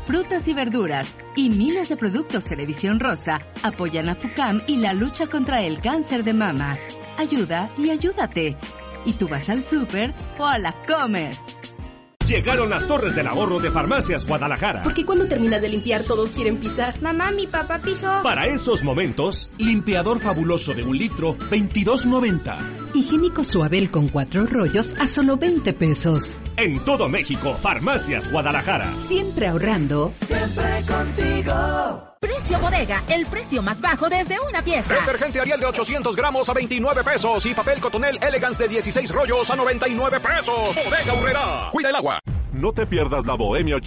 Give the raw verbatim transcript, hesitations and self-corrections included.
frutas y verduras y miles de productos Televisión Rosa apoyan a FUCAM y la lucha contra el cáncer de mama. Ayuda y ayúdate. ¿Y tú vas al súper o a la Comer? Llegaron las torres del ahorro de Farmacias Guadalajara. Porque cuando terminas de limpiar todos quieren pisar. Mamá, mi papá pisó. Para esos momentos, limpiador fabuloso de un litro, veintidós noventa. Higiénico Suabel con cuatro rollos a solo veinte pesos. En todo México, Farmacias Guadalajara. Siempre ahorrando. Siempre contigo. Precio bodega, el precio más bajo desde una pieza. Detergente Ariel de ochocientos gramos a veintinueve pesos y papel Cotonel Elegance de dieciséis rollos a noventa y nueve pesos. Bodega Aurrerá. Cuida el agua. No te pierdas la Bohemia